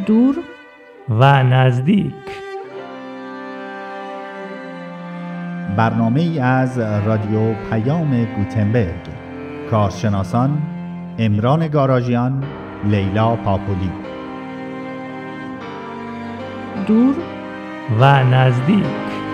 دور و نزدیک. برنامه ای از رادیو پیام گوتنبرگ. کارشناسان عمران گاراژیان، لیلا پاپولی. دور و نزدیک.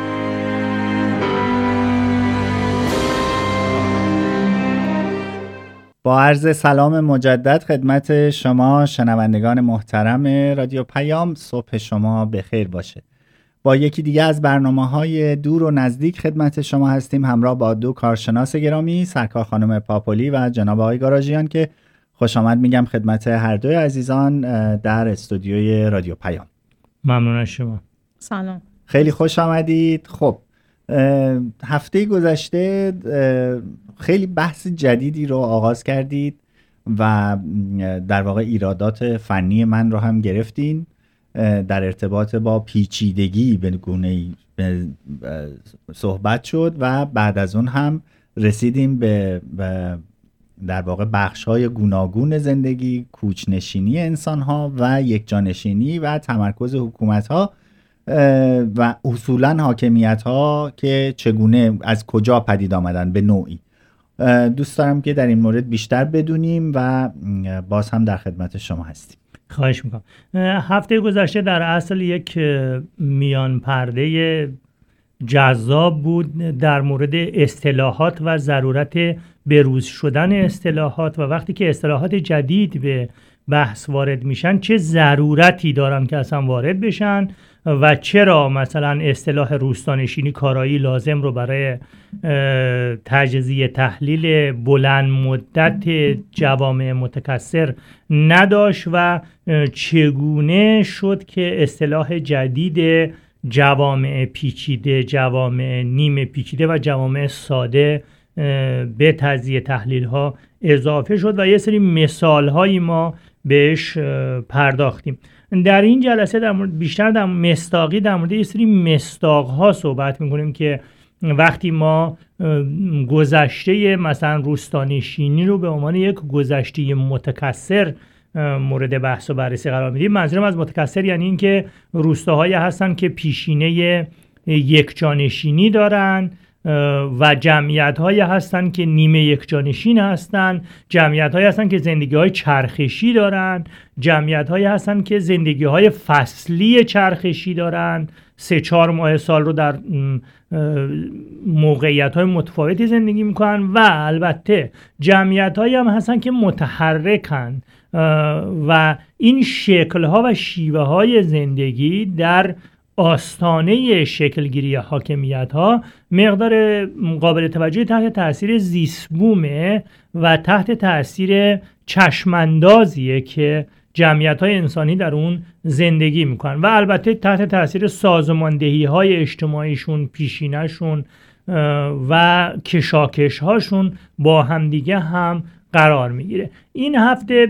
با عرض سلام مجدد خدمت شما شنوندگان محترم رادیو پیام، صبح شما بخیر باشه. با یکی دیگه از برنامه‌های دور و نزدیک خدمت شما هستیم، همراه با دو کارشناس گرامی، سرکار خانم پاپولی و جناب آقای گاراژیان، که خوش آمد میگم خدمت هر دوی عزیزان در استودیوی رادیو پیام. ممنون از شما. سلام. خیلی خوش آمدید. خب هفته گذشته خیلی بحث جدیدی رو آغاز کردید و در واقع ایرادات فنی من رو هم گرفتین در ارتباط با پیچیدگی به گونه‌ای صحبت شد و بعد از اون هم رسیدیم به در واقع بخش‌های گوناگون زندگی، کوچ‌نشینی انسان‌ها و یکجانشینی و تمرکز حکومت‌ها و اصولاً حاکمیت‌ها که چگونه از کجا پدید آمدن به نوعی. دوست دارم که در این مورد بیشتر بدونیم و باز هم در خدمت شما هستیم. خواهش میکنم. هفته گذشته در اصل یک میان پرده جذاب بود در مورد اصطلاحات و ضرورت بروز شدن اصطلاحات و وقتی که اصطلاحات جدید به بحث وارد میشن چه ضرورتی دارن که اصلا وارد بشن و چرا مثلا اصطلاح روستانشینی کارایی لازم رو برای تجزیه تحلیل بلند مدت جوامع متکثر نداشت و چگونه شد که اصطلاح جدید جوامع پیچیده، جوامع نیمه پیچیده و جوامع ساده به تجزیه تحلیل ها اضافه شد و یه سری مثال هایی ما بهش پرداختیم. در این جلسه بیشتر در مصداقی در مورد یه سری مصداق ها صحبت میکنیم که وقتی ما گذشته مثلا روستانشینی رو به عنوان یک گذشته متکثر مورد بحث و بررسی قرار میدیم، منظورم از متکثر یعنی این که روستاهایی هستن که پیشینه یکجانشینی دارن و جمعیت هایی هستن که نیمه یکجانشین هستن، جمعیت هایی هستن که زندگی های چرخشی دارن، جمعیت هایی هستن که زندگی های فصلی چرخشی دارن، 3-4 ماه سال رو در موقعیت های متفاوتی زندگی میکنن و البته جمعیت هایی هم هستن که متحرکن و این شکل ها و شیوه های زندگی در آستانه شکلگیری حاکمیت ها مقدار قابل توجهی تحت تاثیر زیست‌بومه و تحت تاثیر چشماندازیه که جمعیت های انسانی در اون زندگی میکنن و البته تحت تاثیر سازماندهی های اجتماعیشون، پیشینشون و کشاکش هاشون با همدیگه هم قرار میگیره. این هفته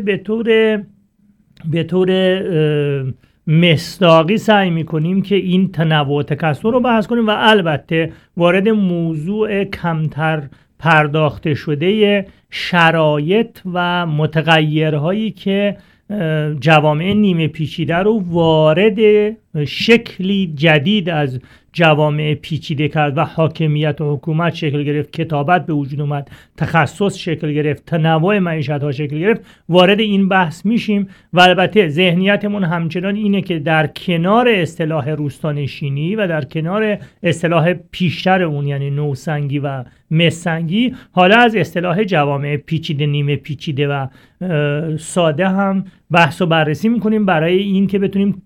به طور مصداقی سعی میکنیم که این تنوع و تکثر رو بحث کنیم و البته وارد موضوع کمتر پرداخته شده شرایط و متغیرهایی که جوامع نیمه پیچیده رو وارد شکلی جدید از جوامع پیچیده کرد و حاکمیت و حکومت شکل گرفت، کتابت به وجود اومد، تخصص شکل گرفت، تنوع معیشت ها شکل گرفت. وارد این بحث میشیم و البته ذهنیتمون همچنان اینه که در کنار اصطلاح روستانشینی و در کنار اصطلاح پیشتر اون یعنی نوسنگی و مسنگی، حالا از اصطلاح جوامع پیچیده، نیمه پیچیده و ساده هم بحث و بررسی میکنیم برای این که بتونیم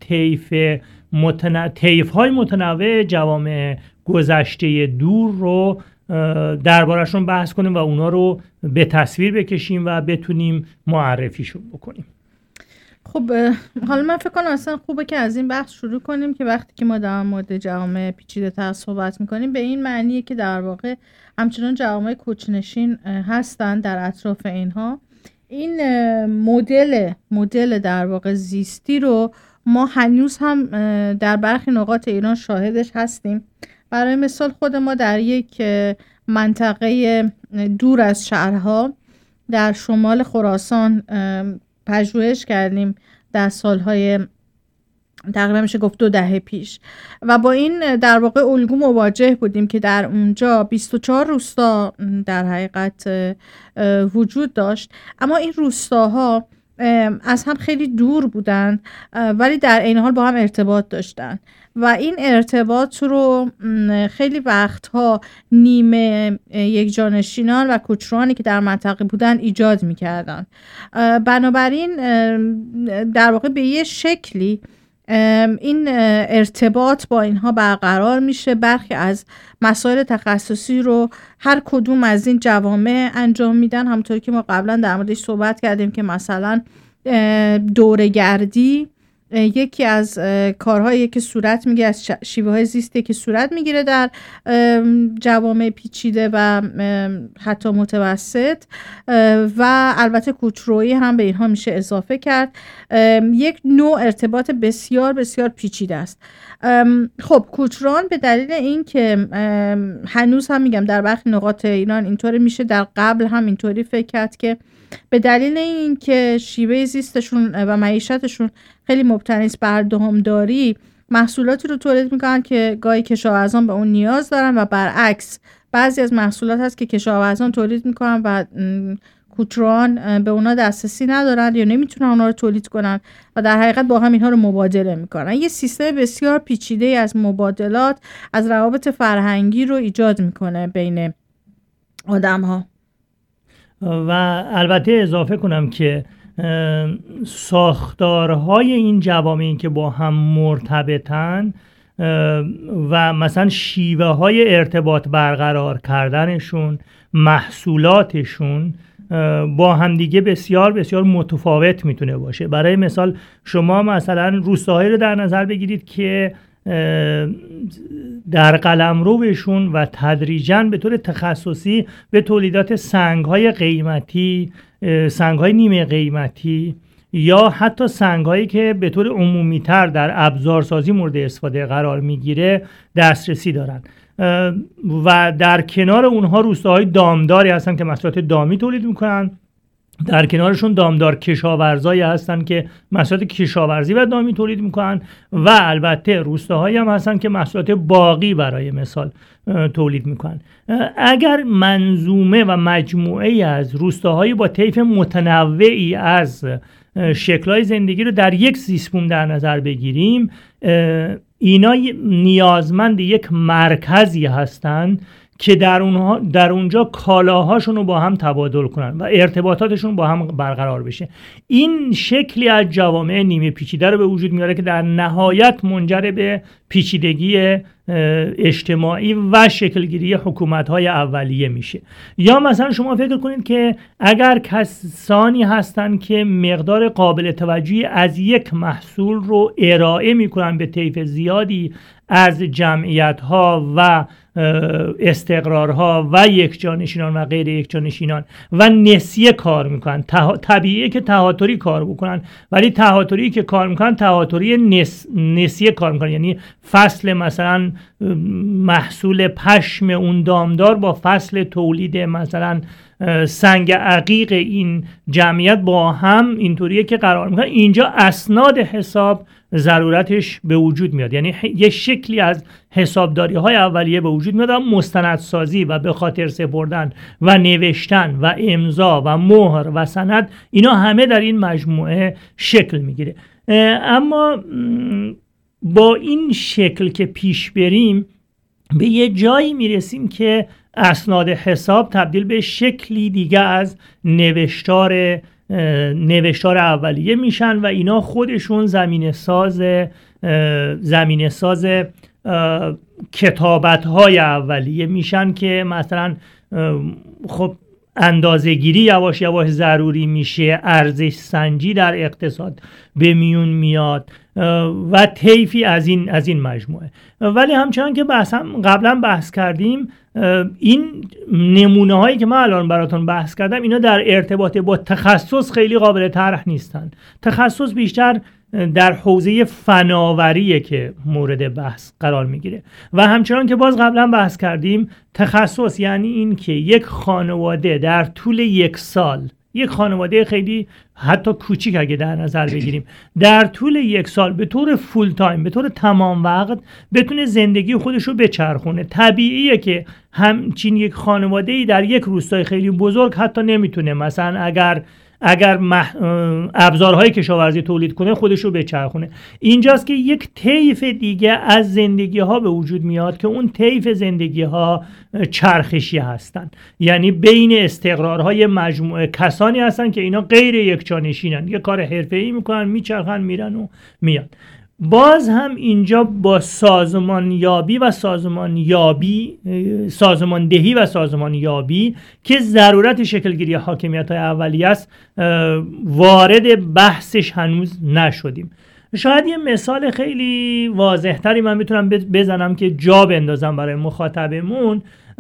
طیف‌های متنوع جوامع گذشته دور رو دربارشون بحث کنیم و اونا رو به تصویر بکشیم و بتونیم معرفیشون بکنیم. خب حالا من فکر کنم اصلا خوبه که از این بحث شروع کنیم که وقتی که ما در مورد جوامع پیچیده تر صحبت میکنیم به این معنیه که در واقع همچنان جوامع کوچ‌نشین هستن در اطراف اینها. این مدل در واقع زیستی رو ما هنوز هم در برخی نقاط ایران شاهدش هستیم. برای مثال خود ما در یک منطقه دور از شهرها در شمال خراسان پژوهش کردیم در سالهای تقریبا میشه گفت 2 دهه پیش و با این در واقع الگو مواجه بودیم که در اونجا 24 روستا در حقیقت وجود داشت، اما این روستاها از هم خیلی دور بودن ولی در عین حال با هم ارتباط داشتن و این ارتباط رو خیلی وقتها نیمه یک جانشینان و کوچروانی که در منطقه بودن ایجاد میکردن. بنابراین در واقع به یه شکلی این ارتباط با اینها برقرار میشه. برخی از مسائل تخصصی رو هر کدوم از این جوامع انجام میدن، همونطوری که ما قبلا در موردش صحبت کردیم که مثلا دوره‌گردی یکی از کارهایی که صورت میگیره، از شیوه‌های زیستی که صورت میگیره در جوامع پیچیده و حتی متوسط و البته کوچرویی هم به اینها میشه اضافه کرد. یک نوع ارتباط بسیار بسیار پیچیده است. خب کوچران به دلیل این که هنوز هم میگم در برخی نقاط ایران اینطوری میشه، در قبل هم اینطوری فکر کرد که به دلیل این که شیوه زیستشون و معیشتشون خیلی مبتنی است بر دامداری، محصولاتی رو تولید میکنن که گاهی کشاورزان به اون نیاز دارن و برعکس بعضی از محصولات هست که کشاورزان تولید میکنن و کوچروان به اونا دسترسی ندارن یا نمیتونن اونا رو تولید کنن و در حقیقت با هم اینها رو مبادله میکنن. یه سیستم بسیار پیچیده از مبادلات، از روابط فرهنگی رو ایجاد میکنه بین آدم ها. و البته اضافه کنم که ساختارهای این جوامعی که با هم مرتبطن و مثلا شیوه های ارتباط برقرار کردنشون، محصولاتشون با همدیگه بسیار بسیار متفاوت میتونه باشه. برای مثال شما مثلا روستاهایی رو در نظر بگیرید که در قلمروشون و تدریجاً به طور تخصصی به تولیدات سنگ‌های قیمتی، سنگ‌های نیمه قیمتی یا حتی سنگ‌هایی که به طور عمومی‌تر در ابزارسازی مورد استفاده قرار می‌گیره دسترسی دارن و در کنار اونها روستاهای دامداری هستن که محصولات دامی تولید می‌کنن. در کنارشون دامدار کشاورزایی هستن که محصولات کشاورزی و دامی تولید میکنن و البته روستاهایی هم هستن که محصولات باغی برای مثال تولید میکنن. اگر منظومه و مجموعه از روستاهایی با طیف متنوعی از شکل‌های زندگی رو در یک زیست‌بوم در نظر بگیریم، اینا نیازمند یک مرکزی هستن که در اونجا کالاهاشون رو با هم تبادل کنن و ارتباطاتشون با هم برقرار بشه. این شکلی از جوامع نیمه پیچیده رو به وجود میاره که در نهایت منجر به پیچیدگی اجتماعی و شکلگیری حکومت‌های اولیه میشه. یا مثلا شما فکر کنید که اگر کسانی هستن که مقدار قابل توجهی از یک محصول رو ارائه میکنن به طیف زیادی از جمعیت‌ها و استقرارها و یکجانشینان و غیر یکجانشینان و نسیه کار میکنن، طبیعیه که تهاتری کار بکنن، ولی تهاتری که کار میکنن تهاتری نسیه کار میکنن، یعنی فصل مثلا محصول پشم اون دامدار با فصل تولید مثلا سنگ عقیق این جمعیت با هم اینطوریه که قرار میکنن. اینجا اسناد حساب ضرورتش به وجود میاد، یعنی یه شکلی از حسابداری های اولیه به وجود میاد، مستندسازی و به خاطر سپردن و نوشتن و امضا و مهر و سند، اینا همه در این مجموعه شکل میگیره. اما با این شکل که پیش بریم به یه جایی میرسیم که اسناد حساب تبدیل به شکلی دیگه از نوشتار اولیه میشن و اینا خودشون زمینه ساز کتابت‌های اولیه میشن که مثلا خب اندازه‌گیری یواش یواش ضروری میشه، ارزش سنجی در اقتصاد به میون میاد و طیفی از این مجموعه. ولی همچنان که قبلا بحث کردیم، این نمونه هایی که من الان براتون بحث کردم اینا در ارتباط با تخصص خیلی قابل طرح نیستن. تخصص بیشتر در حوزه فناوریه که مورد بحث قرار میگیره و همچنان که باز قبلا بحث کردیم، تخصص یعنی این که یک خانواده در طول یک سال یک خانواده خیلی حتی کوچیک اگه در نظر بگیریم در طول 1 سال به طور فول تایم، به طور تمام وقت بتونه زندگی خودش رو بچرخونه. طبیعیه که همچین یک خانواده‌ای در یک روستای خیلی بزرگ حتی نمیتونه مثلا اگر ابزارهای کشاورزی تولید کنه خودش رو بچرخونه. اینجاست که یک طیف دیگه از زندگی ها به وجود میاد که اون طیف زندگی ها چرخشی هستن، یعنی بین استقرارهای مجموعه کسانی هستن که اینا غیر یکجانشینن، یه کار حرفه‌ای میکنن، میچرخن، میرن و میان. باز هم اینجا با سازماندهی و سازماندهی که ضرورت شکلگیری حاکمیت‌های اولیه است وارد بحثش هنوز نشدیم. شاید یه مثال خیلی واضح‌تری من میتونم بزنم که جا بندازم برای مخاطبمون.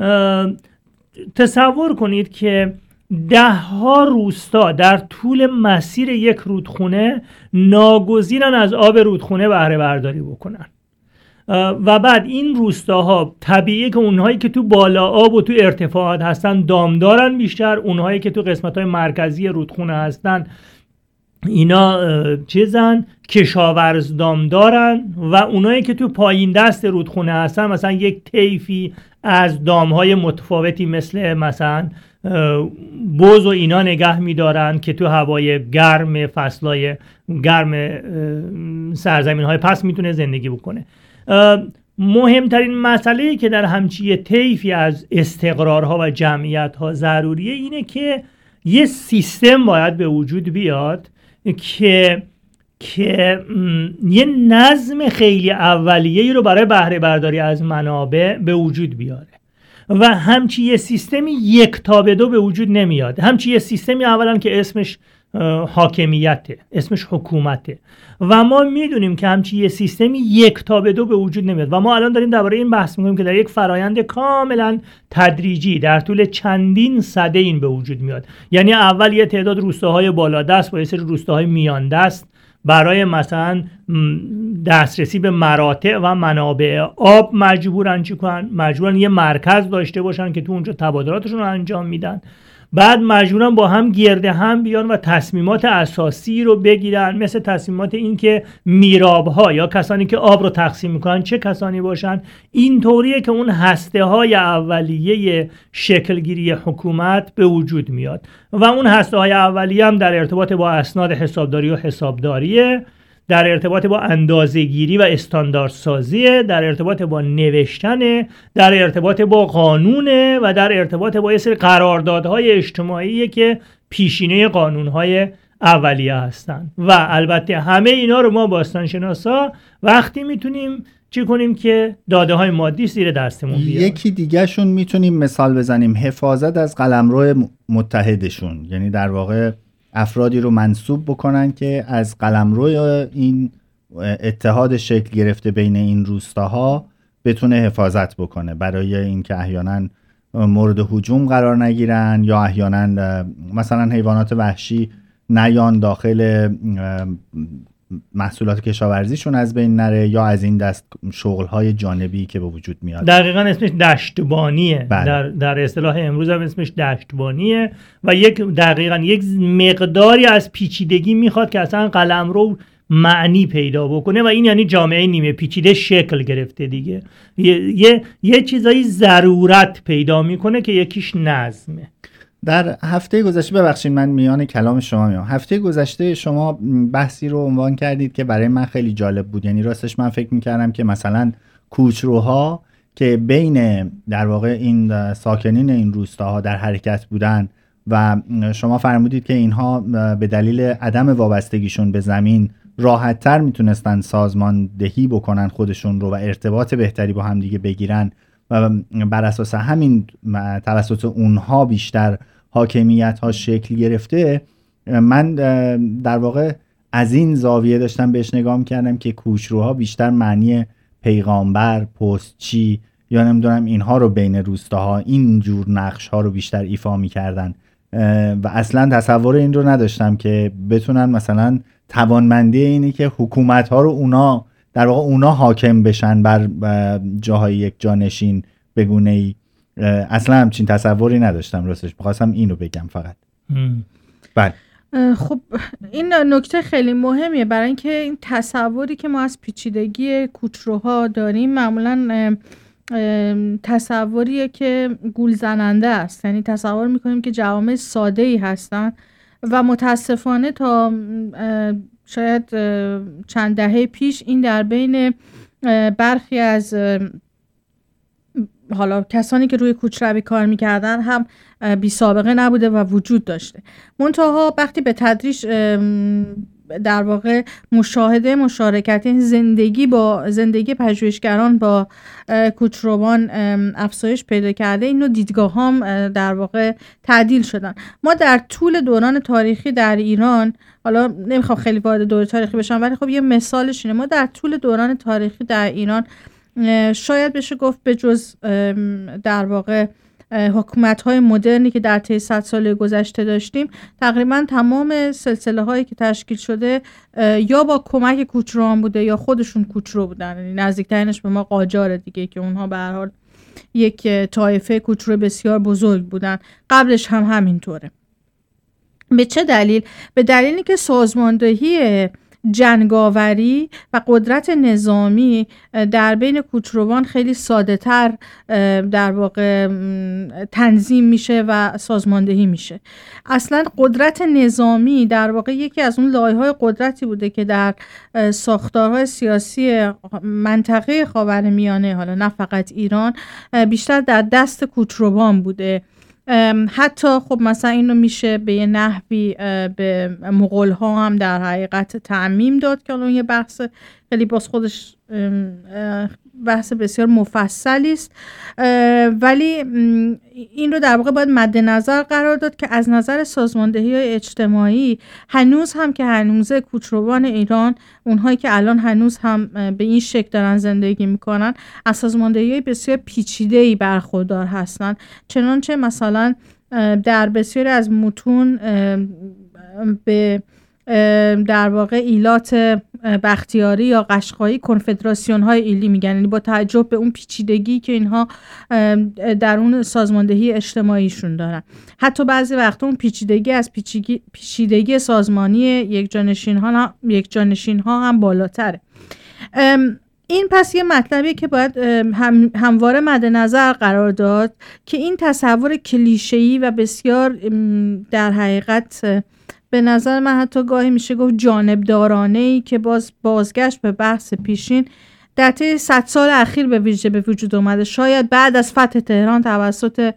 تصور کنید که 10 روستا در طول مسیر یک رودخونه ناگزیرن از آب رودخونه بهره برداری بکنن و بعد این روستاها طبیعیه که اونهایی که تو بالا آب و تو ارتفاعات هستن دام دارن بیشتر، اونهایی که تو قسمت‌های مرکزی رودخونه هستن اینا کشاورز دام دارن و اونایی که تو پایین دست رودخونه هستن مثلا یک طیفی از دامهای متفاوتی مثلا بوز و اینا نگه می‌دارن که تو هوای گرم فصلای گرم سرزمین‌های پس میتونه زندگی بکنه. مهمترین مسئله‌ای که در همچین طیفی از استقرارها و جمعیت‌ها ضروریه اینه که یه سیستم باید به وجود بیاد که یه نظم خیلی اولیه‌ای رو برای بهره برداری از منابع به وجود بیاره و همچی یه سیستمی 1 تا به 2 به وجود نمیاد. همچی یه سیستمی اولا که اسمش حاکمیته، اسمش حکومته و ما میدونیم که همچی یه سیستمی 1 تا به 2 به وجود نمیاد و ما الان داریم درباره این بحث میکنیم که در یک فرایند کاملا تدریجی در طول چندین سده این به وجود میاد. یعنی اول یه تعداد روستاهای بالادست با یه سری روستاهای میان دست برای مثلا دسترسی به مراتع و منابع آب مجبورن یه مرکز داشته باشن که تو اونجا تبادلاتشون رو انجام میدن، بعد مجبورن با هم گرده هم بیان و تصمیمات اساسی رو بگیرن، مثل تصمیمات این که میراب‌ها یا کسانی که آب رو تقسیم میکنن چه کسانی باشن. این طوریه که اون هسته‌های اولیه شکلگیری حکومت به وجود میاد و اون هسته‌های اولیه هم در ارتباط با اسناد حسابداری و حسابداریه، در ارتباط با اندازه‌گیری و استانداردسازی، در ارتباط با نوشتن، در ارتباط با قانونه و در ارتباط با یه سری قراردادهای اجتماعی که پیشینه قانونهای اولیه هستن و البته همه اینا رو ما باستانشناسا وقتی میتونیم چی کنیم که داده های مادی زیر دستمون بیاد. یکی دیگه شون میتونیم مثال بزنیم حفاظت از قلمرو متحدشون، یعنی در واقع افرادی رو منصوب بکنن که از قلمرو این اتحاد شکل گرفته بین این روستاها بتونه حفاظت بکنه برای اینکه احیانا مورد هجوم قرار نگیرن یا احیانا مثلا حیوانات وحشی نیان داخل محصولات کشاورزیشون از بین نره یا از این دست شغل‌های جانبی که به وجود میاد. دقیقاً اسمش دشتبانیه. در اصطلاح امروز هم اسمش دشتبانیه و یک مقداری از پیچیدگی میخواد که اصلا قلمرو معنی پیدا بکنه و این یعنی جامعه نیمه پیچیده شکل گرفته دیگه. یه چیزایی ضرورت پیدا میکنه که یکیش نظمه. در هفته گذشته، ببخشید من میان کلام شما میام، هفته گذشته شما بحثی رو عنوان کردید که برای من خیلی جالب بود. یعنی راستش من فکر میکردم که مثلا کوچروها که بین در واقع این ساکنین این روستاها در حرکت بودن و شما فرمودید که اینها به دلیل عدم وابستگیشون به زمین راحت‌تر میتونستن سازماندهی بکنن خودشون رو و ارتباط بهتری با هم دیگه بگیرن و بر اساس همین توسط اونها بیشتر حاکمیت ها شکل گرفته. من در واقع از این زاویه داشتم بهش نگاه می‌کردم که کوچروها بیشتر معنی پیغامبر، پستچی یا نمیدونم اینها رو بین روستاها این جور نقش ها رو بیشتر ایفا می‌کردن و اصلا تصور این رو نداشتم که بتونن مثلا توانمندی اینی که حکومت ها رو اونا حاکم بشن بر جاهای یک جانشین بگونه ای. اصلا همچین تصوری نداشتم راستش، می‌خواستم اینو بگم فقط. بله. خب این نکته خیلی مهمیه، برای اینکه این تصوری که ما از پیچیدگی کوچروها داریم معمولاً تصوریه که گول زننده است. یعنی تصور میکنیم که جوامع ساده‌ای هستن و متاسفانه تا شاید چند دهه پیش این در بین برخی از حالا کسانی که روی کوچروی کار میکردن هم بی سابقه نبوده و وجود داشته. منتها وقتی به تدریج در واقع مشارکت زندگی پژوهشگران با کوچروان افزایش پیدا کرده، این نوع دیدگاه هم در واقع تعدیل شدن. ما در طول دوران تاریخی در ایران، حالا نمیخوام خیلی وارد دوره تاریخی بشم ولی خب یه مثالش اینه، ما در طول دوران تاریخی در ایران شاید بشه گفت به جز در واقع حکومت‌های مدرنی که در طی 100 سال گذشته داشتیم، تقریبا تمام سلسله هایی که تشکیل شده یا با کمک کوچروان بوده یا خودشون کوچرو بودن. یعنی نزدیکترینش به ما قاجار دیگه که اونها به هر حال یک طایفه کوچرو بسیار بزرگ بودن. قبلش هم همینطوره. به چه دلیل؟ به دلیلی که سازماندهی جنگاوری و قدرت نظامی در بین کوچروان خیلی ساده تر در واقع تنظیم میشه و سازماندهی میشه. اصلا قدرت نظامی در واقع یکی از اون لایه‌های قدرتی بوده که در ساختارهای سیاسی منطقه خاورمیانه، حالا نه فقط ایران، بیشتر در دست کوچروان بوده. حتی خب مثلا اینو میشه به یه نحوی به مغول ها هم در حقیقت تعمیم داد که الان یه بحث خیلی باز خودش بحث بسیار مفصلی است، ولی این رو در واقع باید مد نظر قرار داد که از نظر سازماندهی اجتماعی هنوز هم که هنوزه کوچروان ایران، اونهایی که الان هنوز هم به این شکل دارن زندگی میکنن، از سازماندهی بسیار پیچیده‌ای برخوردار هستن. چنانچه مثلا در بسیاری از متون به در واقع ایلات بختیاری یا قشقایی کنفدراسیون های ایلی میگن، یعنی با توجه به اون پیچیدگی که اینها در اون سازماندهی اجتماعیشون دارن. حتی بعضی وقتا اون پیچیدگی از پیچیدگی سازمانی یک جانشین ها هم بالاتره. این پس یه مطلبیه که باید همواره مد نظر قرار داد که این تصور کلیشه‌ای و بسیار در حقیقت به نظر من حتی گاهی میشه گفت جانبدارانه‌ای که بازگشت به بحث پیشین در طی 100 سال اخیر به ویژه به وجود اومده، شاید بعد از فتح تهران توسط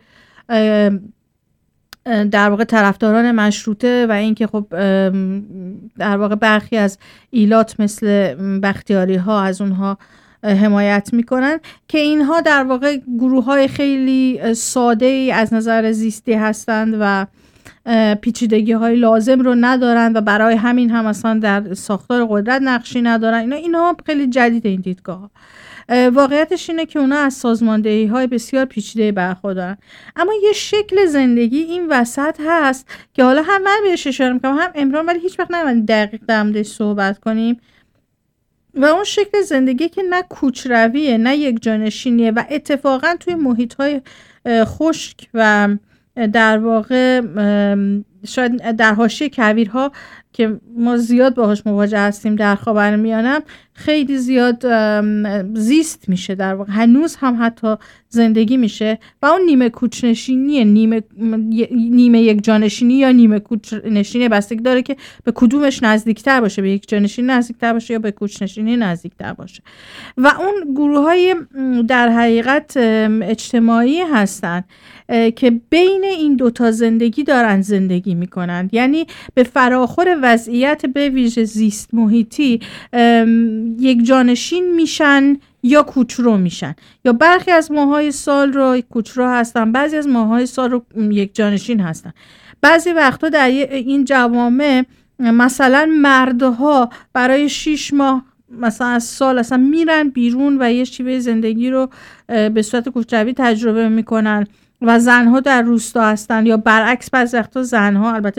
در واقع طرفداران مشروطه و اینکه خب در واقع برخی از ایلات مثل بختیاری ها از اونها حمایت میکنن که اینها در واقع گروه های خیلی ساده ای از نظر زیستی هستند و پیچیدگی های لازم رو ندارن و برای همین هم اصلا در ساختار قدرت نقشی ندارن. اینا خیلی جدید این دیدگاه. واقعیتش اینه که اونا از سازماندهی های بسیار پیچیده برخوردارن، اما یه شکل زندگی این وسط هست که حالا هم من بهش اشاره میکنم هم عمران، ولی هیچ وقت نمیدونم دقیق در موردش صحبت کنیم، و اون شکل زندگی که نه کوچرویه نه یک جانشینیه و اتفاقا توی محیط های خشک و در واقع شاید در حاشیه کویرها که ما زیاد باهاش مواجه هستیم در خاورمیانه خیلی زیاد زیست میشه، در واقع هنوز هم حتی زندگی میشه و اون نیمه کوچنشینی، نیمه یک جانشینی یا نیمه کوچنشینی بستگی داره که به کدومش نزدیکتر باشه، به یک جانشینی نزدیکتر باشه یا به کوچنشینی نزدیکتر باشه. و اون گروه‌های در حقیقت اجتماعی هستن که بین این دوتا زندگی دارن زندگی میکنن، یعنی به فراخور وضعیت به ویژه زیست محیطی یک جانشین میشن یا کوچرو میشن، یا برخی از ماهای سال رو کوچرو هستن، بعضی از ماهای سال رو یک جانشین هستن. بعضی وقتا در این جوامع مثلا مردها برای 6 ماه مثلا از سال اصلا میرن بیرون و یه شیوه زندگی رو به صورت کوچروی تجربه میکنن و زنها در روستا هستن، یا برعکس بعضی وقتا زنها البته به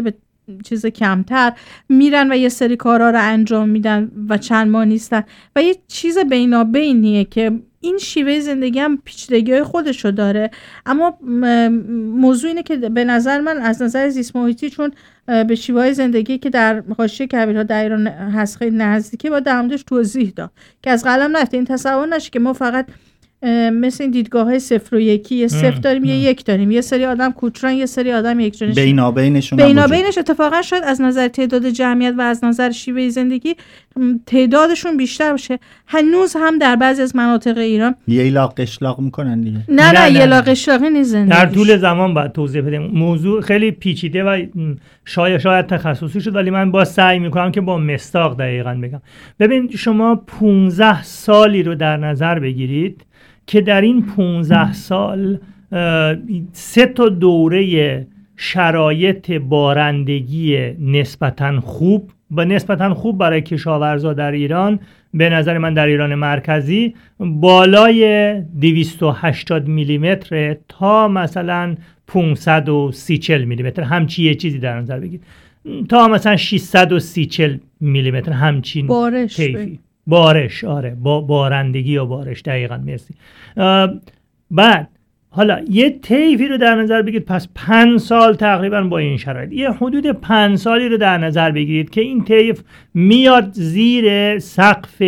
چیز کمتر میرن و یه سری کارا رو انجام میدن و چند ماه نیستن و یه چیز بینابینیه که این شیوه زندگی هم پیچیدگی‌های خودشو داره. اما موضوع اینه که به نظر من از نظر زیست محیطی، چون به شیوه زندگی که در حاشیه کویرها در ایران هست خیلی نزدیکه، با در موردش توضیح داد که از قلم نرفته. این تصور نشه که ما فقط مثل این دیدگاه‌های 0 و 1 یه 0 داریم یه 1 داریم، یه سری آدم کوچران یه سری آدم یکجانشین، بینابینش اتفاقا شاید از نظر تعداد جمعیت و از نظر شیوه زندگی تعدادشون بیشتر باشه. هنوز هم در بعضی از مناطق ایران ییلاق قشلاق میکنن دیگه. نه ییلاق قشلاقی نیست زندگی. در طول زمان باید توضیح بدیم. موضوع خیلی پیچیده و شاید تخصصی شد، ولی من با سعی میکنم که با مصداق دقیقاً بگم. ببین شما 15 سالی رو در نظر بگیرید که در این 15 سال 3 تا دوره شرایط بارندگی نسبتاً خوب و نسبتاً خوب برای کشاورزا در ایران، به نظر من در ایران مرکزی بالای 280 میلیمتر تا مثلا 530 میلیمتر، همچی یه چیزی در نظر بگید، تا مثلا 630 میلیمتر همچین بارش آره بارندگی یا بارش، دقیقاً مرسی. بعد حالا یه طیفی رو در نظر بگیرید، پس 5 سال تقریبا با این شرایط، یه حدود 5 سالی رو در نظر بگیرید که این طیف میاد زیر سقف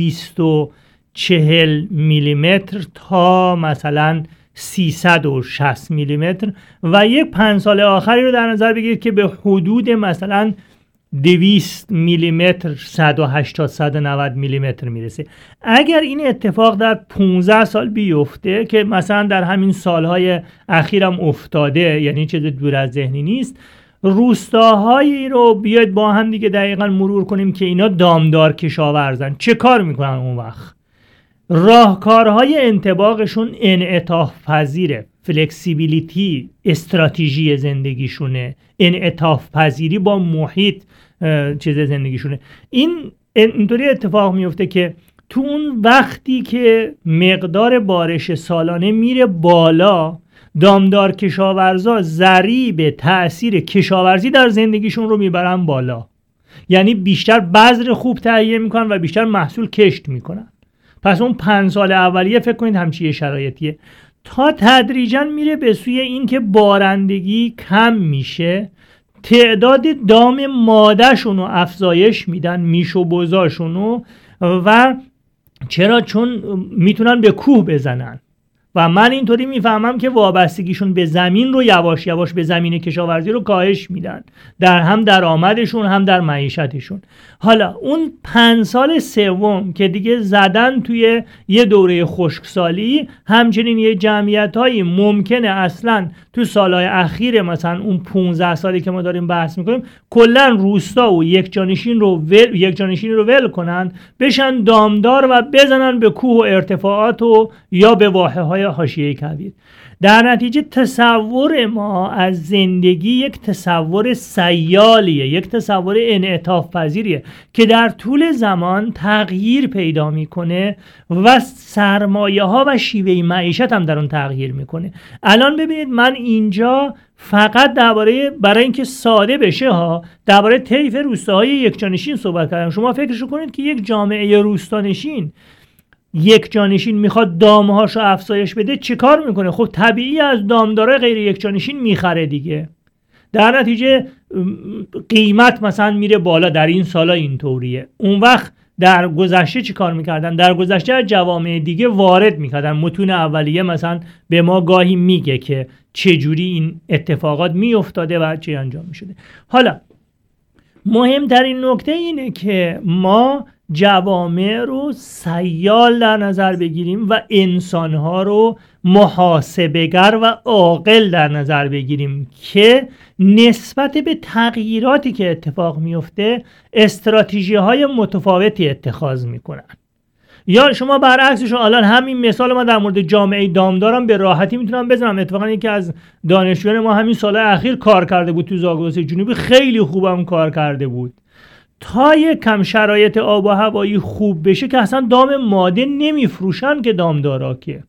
240 میلیمتر تا مثلا 360 میلیمتر و یک 5 سال آخری رو در نظر بگیرید که به حدود مثلا 200 میلیمتر 180 190 میلیمتر میرسه. اگر این اتفاق در 15 سال بیفته که مثلا در همین سالهای اخیرم افتاده، یعنی چیز دور از ذهنی نیست، روستاهایی رو بیاید با هم دیگه دقیقاً مرور کنیم که اینا دامدار کشاورزن. چه کار میکنن اون وقت؟ راهکارهای انطباقشون انعطاف پذیره، فلکسیبیلیتی استراتژی زندگیشونه، انعطاف پذیری با محیط چیز زندگیشونه. اینطوری اتفاق میفته که تو اون وقتی که مقدار بارش سالانه میره بالا، دامدار کشاورزا ضریب تأثیر کشاورزی در زندگیشون رو میبرن بالا، یعنی بیشتر بذر خوب تهیه میکنن و بیشتر محصول کشت میکنن. پس اون 5 سال اولیه فکر کنید همچین شرایطیه، تا تدریجا میره به سوی این که بارندگی کم میشه، تعداد دام ماده‌شون رو افزایش میدن، میش و بزاشون، و چرا؟ چون میتونن به کوه بزنن و من اینطوری میفهمم که وابستگیشون به زمین رو یواش یواش به زمین کشاورزی رو کاهش میدن، در هم درآمدشون هم در معیشتشون. حالا اون 5 سال سوم که دیگه زدن توی یه دوره خشکسالی، همچنین یه جمعیت‌هایی ممکنه اصلاً تو سالهای اخیر مثلا اون 15 سالی که ما داریم بحث میکنیم کلاً روستا و یکجانشین رو ول کنن، بشن دامدار و بزنن به کوه و ارتفاعات و یا به واحه‌های حاشیه کویر. در نتیجه تصور ما از زندگی یک تصور سیالیه، یک تصور انعطاف پذیریه که در طول زمان تغییر پیدا میکنه و سرمایه ها و شیوه معیشت هم در اون تغییر میکنه. الان ببینید من اینجا فقط برای اینکه ساده بشه درباره طیف روستاهای یکجانشین صحبت کردم. شما فکرشو کنید که یک جامعه روستانشین یک جانشین میخواد دامهاشو افزایش بده، چه کار میکنه؟ خب طبیعی از دامدارای غیر یک جانشین میخره دیگه. در نتیجه قیمت مثلا میره بالا. در این سالا اینطوریه. اون وقت در گذشته چی کار میکردن؟ در گذشته از جوامع دیگه وارد میکردن. متون اولیه مثلا به ما گاهی میگه که چجوری این اتفاقات میافتاده و چه انجام میشده. حالا مهمترین نکته اینه که ما جوامع رو سیال در نظر بگیریم و انسانها رو محاسبه‌گر و عاقل در نظر بگیریم که نسبت به تغییراتی که اتفاق میفته استراتژی‌های متفاوتی اتخاذ میکنن. یا شما برعکسش، الان همین مثال ما در مورد جامعه دامدارم به راحتی میتونم بزنم. اتفاقا یکی از دانشجویان ما همین سال اخیر کار کرده بود تو زاگرس جنوبی، خیلی خوبم کار کرده بود. تا یک کم شرایط آب و هوایی خوب بشه که اصلا دام ماده نمیفروشن که دامدارا، که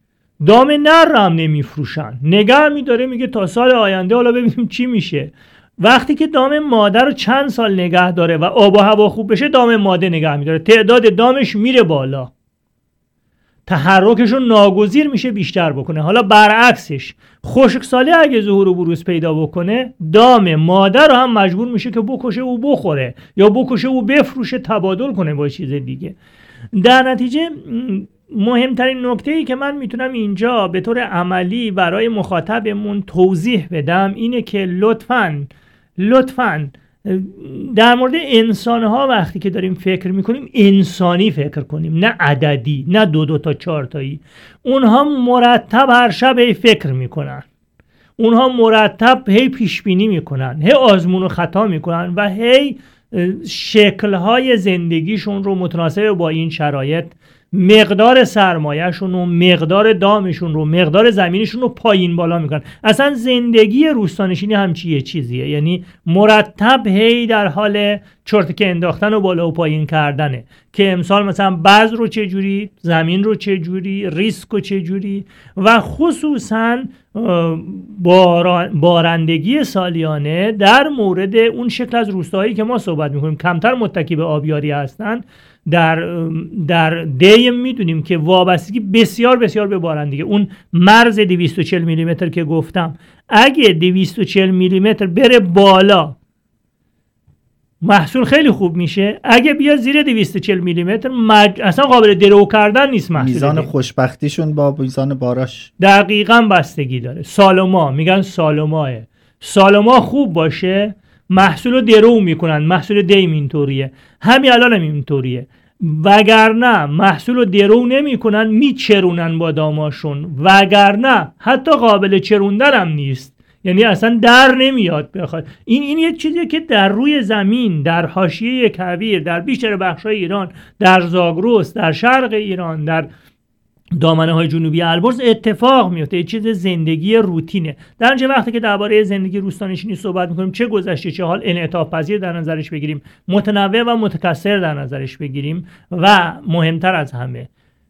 دام نر هم نمیفروشن، نگه میداره، میگه تا سال آینده حالا ببینیم چی میشه. وقتی که دام ماده رو چند سال نگه داره و آب و هوا خوب بشه دام ماده نگه میداره، تعداد دامش میره بالا، تحرکش رو ناگزیر میشه بیشتر بکنه. حالا برعکسش خشکسالی اگه ظهور و بروز پیدا بکنه دام ماده رو هم مجبور میشه که بکشه و بخوره یا بکشه و بفروشه، تبادل کنه با چیز دیگه. در نتیجه مهمترین نکته‌ای که من میتونم اینجا به طور عملی برای مخاطبمون توضیح بدم اینه که لطفاً در مورد انسان‌ها وقتی که داریم فکر میکنیم انسانی فکر کنیم، نه عددی، نه 2 تا 4 تایی. اونها مرتب هر شب هی فکر میکنن، اونها مرتب هی پیشبینی میکنن، هی آزمون و خطا میکنن و هی شکل‌های زندگیشون رو متناسب با این شرایط، مقدار سرمایه‌شون و مقدار دامشون رو، مقدار زمینشون رو پایین بالا میکنن. اصلا زندگی روستانشینی همچی یه چیزیه، یعنی مرتب هی در حال چرتکه انداختن و بالا و پایین کردنه که امسال مثلا بذر رو چه جوری، زمین رو چه جوری، ریسک رو چه جوری، و خصوصا بارندگی سالیانه در مورد اون شکل از روستاهایی که ما صحبت میکنیم کمتر متکی به آبیاری هستن. در دیم میدونیم که وابستگی بسیار بسیار به بارندگی، اون مرز 240 میلیمتر که گفتم، اگه 240 میلیمتر بره بالا محصول خیلی خوب میشه، اگه بیا زیر 240 میلیمتر اصلا قابل درو کردن نیست محصول. میزان خوشبختیشون با میزان باراش دقیقاً بستگی داره. میگن سالما خوب باشه محصول رو درو میکنن، محصول دیم اینطوریه، همین الان هم اینطوریه، وگرنه محصول رو درو نمیکنن، میچرونن با داماشون، وگرنه حتی قابل چروندن هم نیست، یعنی اصلا در نمیاد بخواد. این یه چیزیه که در روی زمین، در حاشیه کویر، در بیشتر بخشای ایران، در زاگرس، در شرق ایران، در دامنه های جنوبی البرز اتفاق میفته. یه چیز زندگی روتینه. در اینجا وقتی که درباره زندگی روستانشینی صحبت میکنیم، چه گذشته چه حال، انعطاف پذیر در نظرش بگیریم، متنوع و متکثر در نظرش بگیریم، و مهمتر از همه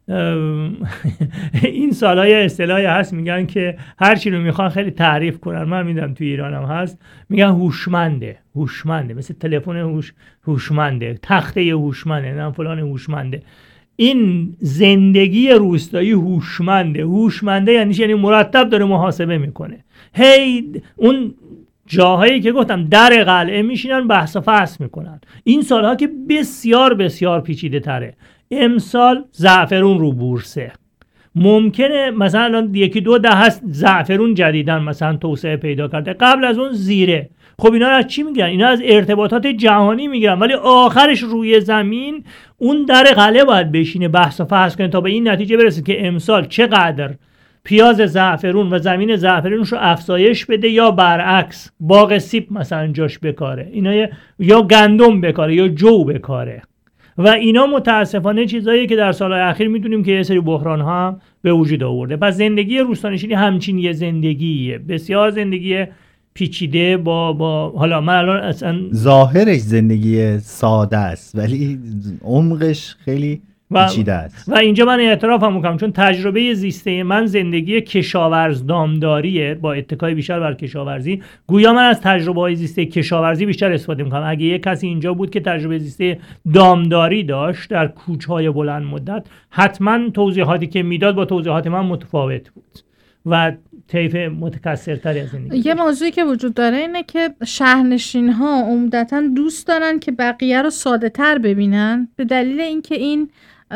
این سالهای اصطلاحی هست میگن که هر چی رو میخوان خیلی تعریف کنن، من میدونم تو ایران هم هست، میگن هوشمنده، مثل تلفن هوشمنده، تخته هوشمنده، نه فلان هوشمنده. این زندگی روستایی هوشمنده یعنی مرتب داره محاسبه میکنه. اون جاهایی که گفتم در قلعه میشینن بحث و فحص میکنن. این سالها که بسیار بسیار پیچیده تره. امسال زعفرون رو بورسه، ممکنه مثلا 1-2 دهه زعفرون جدیدن مثلا توسعه پیدا کرده، قبل از اون زیره. خب اینا از چی میگیرن؟ اینا از ارتباطات جهانی میگیرن، ولی آخرش روی زمین اون در قلعه باید بشینه بحث و فحص کنه تا به این نتیجه برسه که امسال چقدر پیاز زعفرون و زمین زعفرونش رو افزایش بده، یا برعکس باغ سیب مثلا جاش بکاره، اینا یا گندم بکاره یا جو بکاره. و اینا متاسفانه چیزایی که در سالهای اخیر میدونیم که یه سری بحران ها هم به وجود آورده. پس زندگی روستانشینی همچین یه زندگیه، بسیار زندگی پیچیده با حالا من الان اصلا ظاهرش زندگی ساده است ولی عمقش خیلی پیچیده است. و اینجا من اعترافم میکنم، چون تجربه زیسته من زندگی کشاورز دامداریه با اتکای بیشتر بر کشاورزی. گویا من از تجربه های زیسته کشاورزی بیشتر استفاده میکنم. اگه یک کسی اینجا بود که تجربه زیسته دامداری داشت در کوچهای بلند مدت، حتما توضیحاتی که میداد با توضیحات من متفاوت بود و طیف متکثرتری از زندگی. یه موضوعی که وجود داره اینه که شهرنشین ها عمدتاً دوست دارن که بقیه رو ساده تر ببینن، به دلیل اینکه این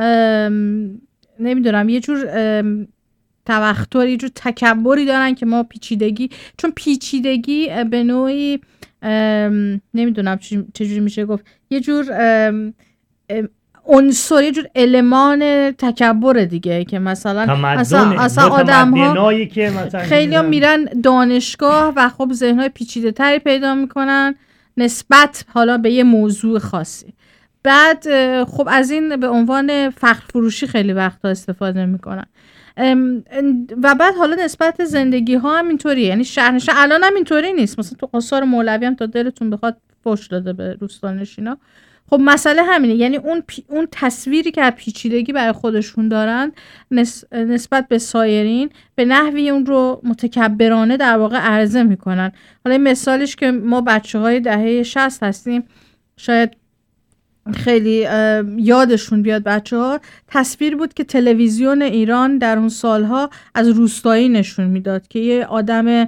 نمیدونم یه جور توختر، یه جور تکبری دارن که ما چون پیچیدگی به نوعی نمیدونم چجوری میشه گفت، یه جور عنصر، یه جور المان تکبر دیگه، که مثلا اصلا آدم ها خیلی هم میرن دانشگاه و خب ذهنهای پیچیده تری پیدا میکنن نسبت حالا به یه موضوع خاصی. بعد خب از این به عنوان فخر فروشی خیلی وقتا استفاده میکنن و بعد حالا نسبت زندگی ها هم اینطوریه. یعنی شهرنشین الان هم اینطوری نیست، مثلا تو آثار مولوی هم تا دلتون بخواد فحش داده به روستانشینا. خب مسئله همینه، یعنی اون تصویری که از پیچیدگی برای خودشون دارن نسبت به سایرین به نحوی اون رو متکبرانه در واقع عرضه میکنن. حالا مثالش که ما بچه‌های دهه 60 هستیم، شاید خیلی یادشون بیاد بچه‌ها، تصویر بود که تلویزیون ایران در اون سالها از روستایی نشون میداد که یه آدم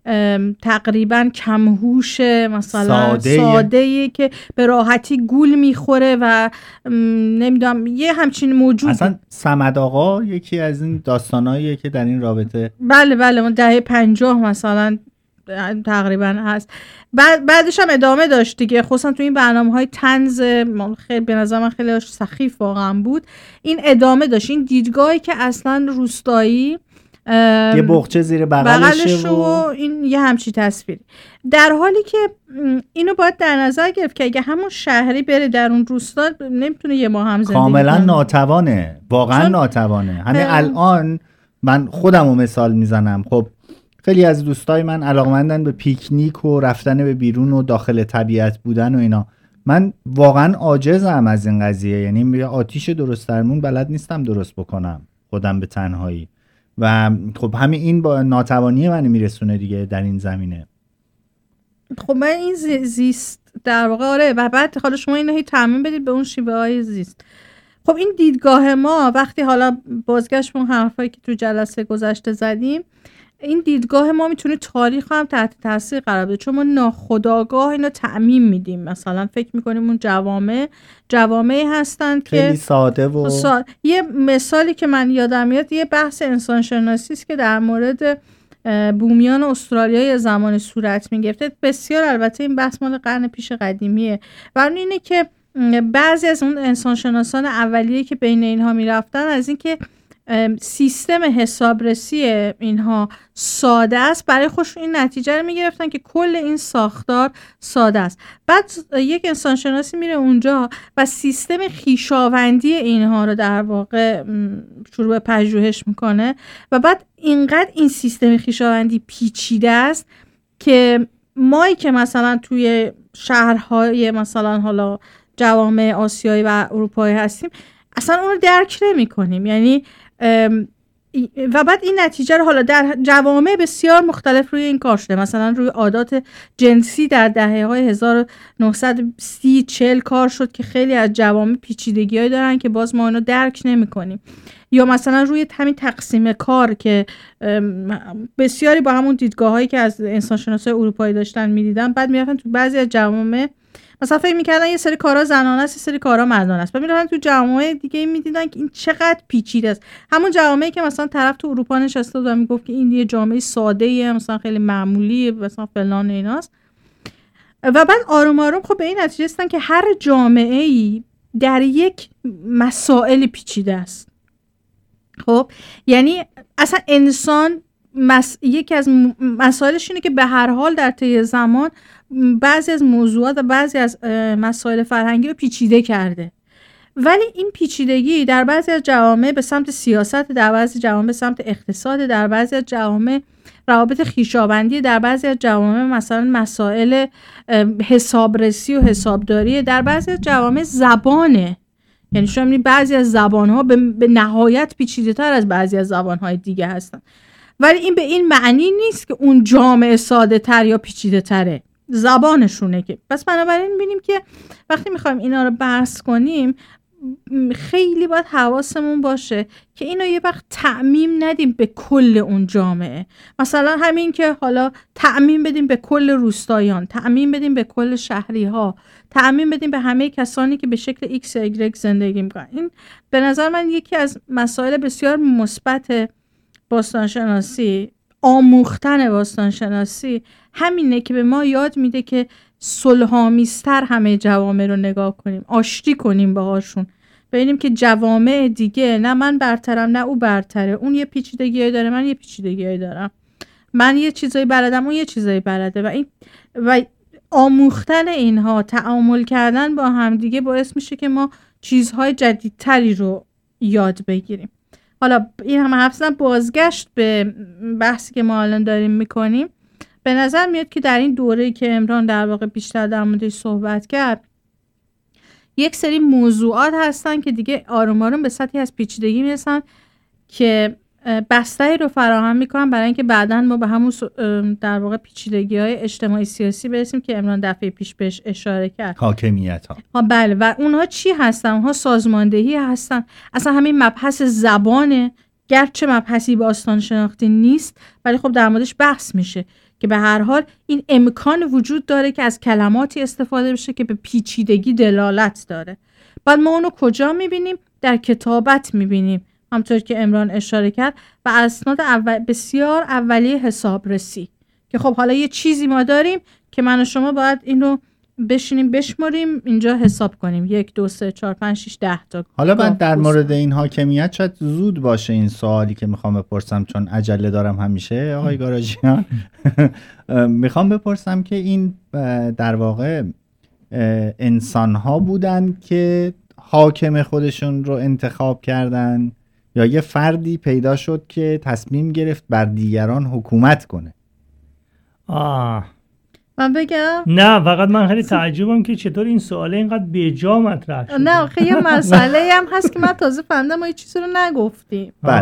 تقریبا کمهوش مثلا ساده‌ای که به راحتی گول میخوره و نمیدونم یه همچین موجود. اصلا صمد آقا یکی از این داستاناییه که در این رابطه بله اون دهه 50 مثلا تقریبا هست. بعدش هم ادامه داشت دیگه، خصوصا تو این برنامه‌های طنز خیلی به نظر من خیلی سخیف واقعا بود. این ادامه داشت، این دیدگاهی که اصلا روستایی یه بغچه زیر بغلشه و این یه همچی تصویری، در حالی که اینو باید در نظر گرفت که اگه همون شهری بره در اون روستا نمیتونه یه ماه هم زندگی کاملا ناتوانه، واقعا ناتوانه. همین الان من خودمو مثال میزنم، خب خیلی از دوستای من علاقمندن به پیکنیک و رفتن به بیرون و داخل طبیعت بودن و اینا. من واقعا عاجزم از این قضیه، یعنی آتیش درست درمون بلد نیستم درست بکنم خودم به تنهایی، و خب همین این با ناتوانی من میرسونه دیگه در این زمینه. خب من این زیست در واقع آره، و بعد حالا شما اینو هی تعمیم بدید به اون شیوه های زیست. خب این دیدگاه ما وقتی حالا بازگشت به اون حرفایی که تو جلسه گذشته زدیم، این دیدگاه ما میتونه تاریخ هم تحت تاثیر قرار بده، چون ما ناخودآگاه اینو تعمیم میدیم. مثلا فکر میکنیم اون جوامعی هستند که خیلی ساده و یه مثالی که من یادم میاد یه بحث انسانشناسی است که در مورد بومیان استرالیای زمانی صورت میگرفته. بسیار البته این بحث مال قرن پیش قدیمیه و اون اینه که بعضی از اون انسانشناسان اولیه که بین اینها میرفتن از اینکه سیستم حسابرسی اینها ساده است، برای خودشون این نتیجه رو میگرفتن که کل این ساختار ساده است. بعد یک انسانشناسی میره اونجا و سیستم خویشاوندی اینها رو در واقع شروع به پژوهش میکنه و بعد اینقدر این سیستم خویشاوندی پیچیده است که مایی که مثلا توی شهرهای مثلا حالا جوامع آسیایی و اروپایی هستیم اصلا اون رو درک نمی کنیم. یعنی و بعد این نتیجه رو حالا در جوامع بسیار مختلف روی این کار شده، مثلا روی عادات جنسی در دهه‌های 1930-40 کار شد که خیلی از جوامع پیچیدگی‌هایی دارن که باز ما اونو درک نمی‌کنیم، یا مثلا روی همین تقسیم کار که بسیاری با همون دیدگاه‌هایی که از انسانشناسای اروپایی داشتن می‌دیدن، بعد می‌رفتن تو بعضی از جوامع مثلا فکر می‌کردن یه سری کارا زنانه است، یه سری کارا مردانه است. بعد می‌رفتن تو جوامع دیگه می‌دیدن که این چقدر پیچیده است. همون جوامعی که مثلا طرف تو اروپا نشسته بود و میگفت که این یه جامعه ساده‌ایه، مثلا خیلی معمولیه، مثلا فلان ایناست. و بعد آروم آروم خب به این نتیجه رسیدن که هر جامعه‌ای در یک مسائل پیچیده است. خب یعنی اصلا انسان یکی از مسائلش اینه که به هر حال در طی زمان بعضی از موضوعات و بعضی از مسائل فرهنگی رو پیچیده کرده، ولی این پیچیدگی در بعضی از جوامع به سمت سیاست، در بعضی جوامع به سمت اقتصاد، در بعضی از جوامع روابط خویشاوندی، در بعضی از جوامع مثلا مسائل حسابرسی و حسابداری، در بعضی از جوامع زبانه. یعنی شما می‌بینید بعضی از زبان‌ها به نهایت پیچیده‌تر از بعضی از زبان‌های دیگه هستن، ولی این به این معنی نیست که اون جامعه ساده‌تر یا پیچیده‌تره، زبانشونه. که پس بنابراین می‌بینیم که وقتی می‌خوایم اینا رو بحث کنیم خیلی باید حواسمون باشه که اینو یه وقت تعمیم ندیم به کل اون جامعه. مثلا همین که حالا تعمیم بدیم به کل روستاییان، تعمیم بدیم به کل شهری‌ها، تعمیم بدیم به همه کسانی که به شکل X یا Y زندگی می‌کنن. این به نظر من یکی از مسائل بسیار مثبت باستانشناسی، آموختن باستانشناسی همینه که به ما یاد میده که صلح‌آمیزتر همه جوامع رو نگاه کنیم، آشتی کنیم باهاشون، ببینیم که جوامع دیگه نه من برترم نه او برتره، اون یه پیچیدگی‌ای داره من یه پیچیدگی‌ای دارم، من یه چیزایی بلدم اون یه چیزایی بلده، و آموختن اینها، تعامل کردن با هم دیگه باعث میشه که ما چیزهای جدیدتری رو یاد بگیریم. حالا این هم حفظا بازگشت به بحثی که ما الان داریم میکنیم، به نظر میاد که در این دوره‌ای که عمران در واقع بیشتر در موردش صحبت کرد یک سری موضوعات هستن که دیگه آروم آروم به سطحی از پیچیدگی میرسن که بستری رو فراهم میکنن برای اینکه بعداً ما به همون در واقع پیچیدگی‌های اجتماعی سیاسی برسیم که عمران دفعه پیش بهش اشاره کرد. حاکمیت‌ها. بله، و اونها چی هستن؟ اونها سازماندهی هستن. اصلا همین مبحث زبانه، گرچه مبحثی باستان شناختی نیست ولی خب در موردش بحث میشه که به هر حال این امکان وجود داره که از کلماتی استفاده بشه که به پیچیدگی دلالت داره. بعد ما اونو کجا میبینیم؟ در کتابت میبینیم، همطور که عمران اشاره کرد، و اسناد بسیار اولیه حسابرسی که خب حالا یه چیزی ما داریم که من و شما باید اینو بشینیم بشماریم اینجا حساب کنیم 1 2 3 4 5 6 10 تا. حالا من در مورد این حاکمیت شاید زود باشه این سوالی که میخوام بپرسم، چون عجله دارم همیشه آقای گاراژیان. میخوام بپرسم که این در واقع انسان ها بودن که حاکم خودشون رو انتخاب کردن یا یه فردی پیدا شد که تصمیم گرفت بر دیگران حکومت کنه؟ من بگم؟ نه، فقط من خیلی تعجبم که چطور این سواله اینقدر بیجا مطرح شده. نه خیلی یه مسئله هم هست که من تازه فهمیدم ما یه چیزی رو نگفتیم. بله.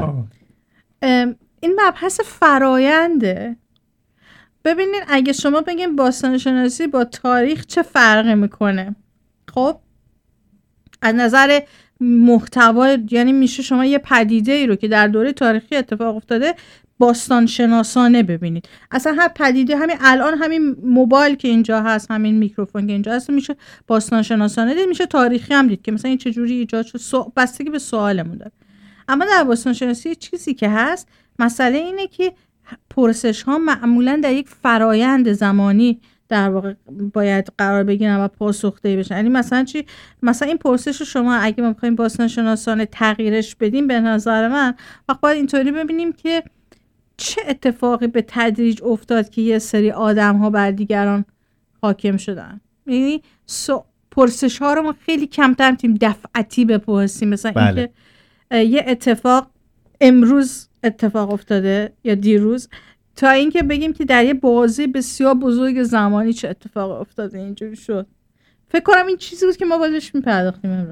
این مبحث فراینده. ببینید اگه شما بگیم باستان شناسی با تاریخ چه فرقی میکنه، خب از نظر محتوا، یعنی میشه شما یه پدیده ای رو که در دوره تاریخی اتفاق افتاده باستان شناسانه ببینید. اصلا هر پدیده، همین الان همین موبایل که اینجا هست، همین میکروفون که اینجا هست، میشه باستان شناسانه دید، میشه تاریخی هم دید که مثلا این چجوری ایجاد شد، بستگی به سوالمون داره. اما در باستان شناسی چیزی که هست، مسئله اینه که پرسش ها معمولا در یک فرایند زمانی در واقع باید قرار بگیرن و پاسخ‌دهی بشن. یعنی مثلا چی؟ مثلا این پرسش شما اگه ما بخوایم باستان شناسانه تغییرش بدیم، به نظر من وقت باید اینطوری ببینیم که چه اتفاقی به تدریج افتاد که یه سری آدم ها بر دیگران حاکم شدن. یعنی پرسش ها رو ما خیلی کمتر میتونیم دفعتی بپرسیم، مثلا بله. اینکه یه اتفاق امروز اتفاق افتاده یا دیروز، تا اینکه بگیم که در یه بازی بسیار بزرگ زمانی چه اتفاق افتاده اینجوری شد. فکر کنم این چیزی بود که ما بازش میپرداختیم امروز.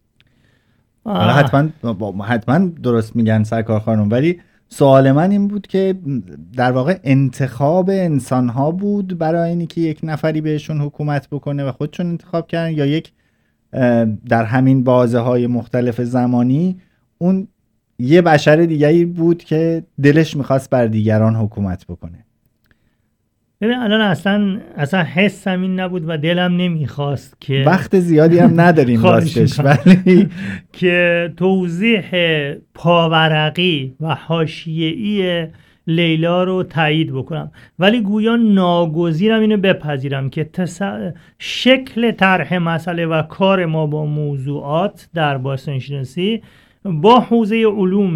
حالا حتما درست میگن سرکار خانم، ولی سوال من این بود که در واقع انتخاب انسان‌ها بود برای اینی که یک نفری بهشون حکومت بکنه و خودشون انتخاب کردن، یا یک در همین بازه‌های مختلف زمانی اون یه بشر دیگری بود که دلش میخواست بر دیگران حکومت بکنه؟ ببین الان اصلا حسم این نبود و دلم نمیخواست که وقت زیادی هم نداریم راستش، ولی که توضیح پاورقی و حاشیه‌ای لیلا رو تایید بکنم، ولی گویا ناگزیرم اینو بپذیرم که شکل طرح مسئله و کار ما با موضوعات در باستان شناسی با حوزه علوم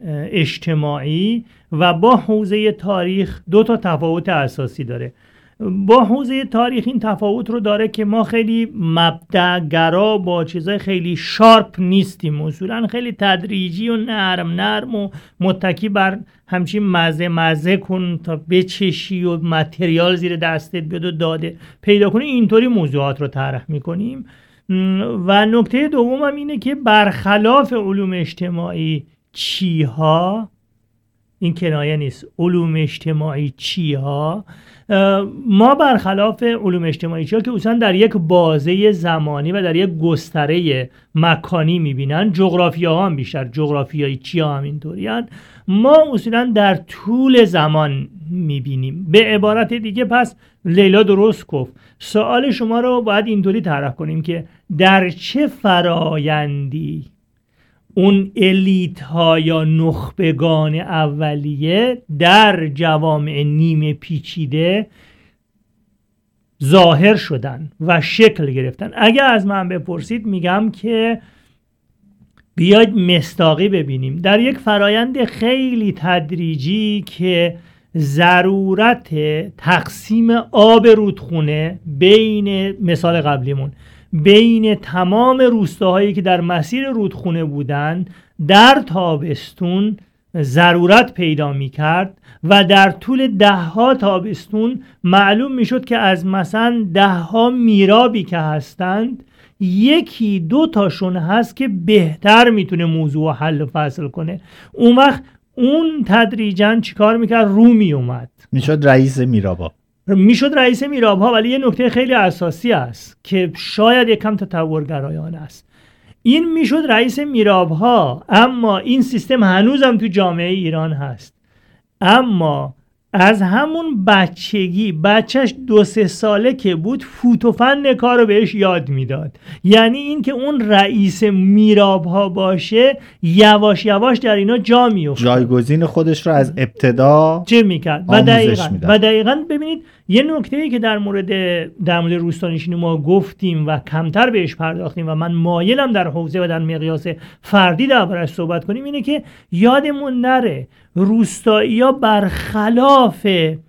اجتماعی و با حوزه تاریخ 2 تا تفاوت اساسی داره. با حوزه تاریخ این تفاوت رو داره که ما خیلی مبدأگرا با چیزای خیلی شارپ نیستیم، اصولا خیلی تدریجی و نرم و متکی بر همچین مزه کن تا بچشی و متریال زیر دستت بیاد و داده پیدا کنی، اینطوری موضوعات رو طرح میکنیم. و نکته دومم اینه که برخلاف علوم اجتماعی چیها، این کنایه نیست، علوم اجتماعی چیها، ما برخلاف علوم اجتماعی چیها که اصلا در یک بازه زمانی و در یک گستره مکانی میبینن، جغرافیا هم بیشتر جغرافیایی چیها هم اینطوری هن، ما اصولا در طول زمان میبینیم. به عبارت دیگه پس لیلا درست گفت، سوال شما رو باید اینطوری طرح کنیم که در چه فرایندی اون الیت ها یا نخبگان اولیه در جوامع نیمه پیچیده ظاهر شدن و شکل گرفتن. اگه از من بپرسید میگم که بیاید مصداقی ببینیم در یک فرایند خیلی تدریجی که ضرورت تقسیم آب رودخونه بین مثال قبلیمون بین تمام روستاهایی که در مسیر رودخونه بودند در تابستون ضرورت پیدا می کرد و در طول 10 تابستون معلوم می شد که از مثلا 10 میرابی که هستند یکی دو تاشون هست که بهتر میتونه موضوع حل و فصل کنه. اون وقت اون تدریجاً چیکار میکرد؟ رو میومد، میشد رئیس میراب‌ها. ولی یه نکته خیلی اساسی است که شاید یکم تطورگرایانه است. این میشد رئیس میراب‌ها، اما این سیستم هنوزم تو جامعه ایران هست. اما از همون بچهش 2-3 ساله که بود فوت و فن کار رو بهش یاد میداد. یعنی این که اون رئیس میراب‌ها باشه یواش یواش در اینا جا میفته، جایگزین خودش رو از ابتدا چه میکرد. و دقیقاً ببینید یه نکته‌ای که در مورد روستانشینی ما گفتیم و کمتر بهش پرداختیم و من مایلم در حوزه و در مقیاس فردی دربارش صحبت کنیم اینه که یادمون نره روستایی‌ها برخلاف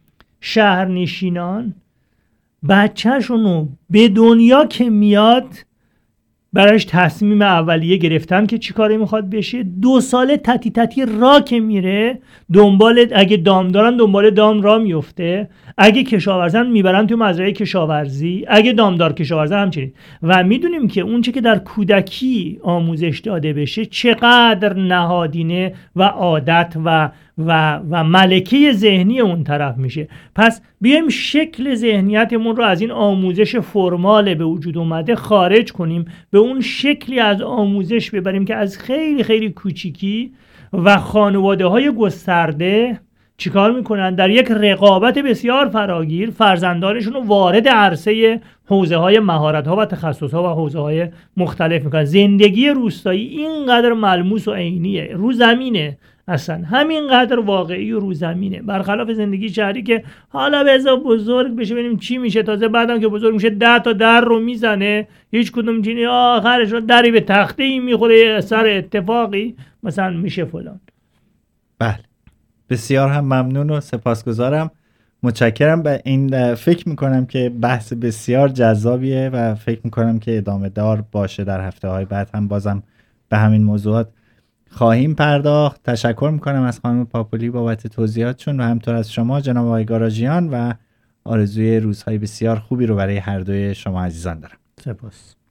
شهرنشینان بچه‌شونو به دنیا که میاد براش تصمیم اولیه گرفتن که چی کاری میخواد بشه. 2 ساله تتی را که میره دنبال، اگه دام دارن دنبال دام را میفته، اگه کشاورزن میبرن تو مزرعه کشاورزی، اگه دامدار کشاورزن همچنین. و میدونیم که اون چه که در کودکی آموزش داده بشه چقدر نهادینه و عادت و ملکه ذهنی اون طرف میشه. پس بیایم شکل ذهنیتمون رو از این آموزش فرمال به وجود اومده خارج کنیم، به اون شکلی از آموزش ببریم که از خیلی خیلی کوچیکی و خانواده های گسترده چیکار میکنن؟ در یک رقابت بسیار فراگیر فرزندانشون رو وارد عرصه حوزه های مهارت ها و تخصص ها و حوزه های مختلف میکنن. زندگی روستایی اینقدر ملموس و عینیه، رو زمینه، اصلا همینقدر واقعی و رو زمینه، برخلاف زندگی شهری که حالا بذار بزرگ بشه ببینیم چی میشه، تازه بعدم که بزرگ میشه 10 تا در رو میزنه، هیچ کدوم چیزی آخرش رو دری به تخته ای میخوره، سر اتفاقی مثلا میشه فلان. بله، بسیار هم ممنون و سپاسگزارم، متشکرم. به این فکر میکنم که بحث بسیار جذابیه و فکر میکنم که ادامه دار باشه. در هفته های بعد هم بازم به همین موضوعات خواهیم پرداخت. تشکر میکنم از خانم پاپولی بابت توضیحاتشون و همینطور از شما جناب آقای گاراژیان و آرزوی روزهای بسیار خوبی رو برای هر دوی شما عزیزان دارم. سپاس.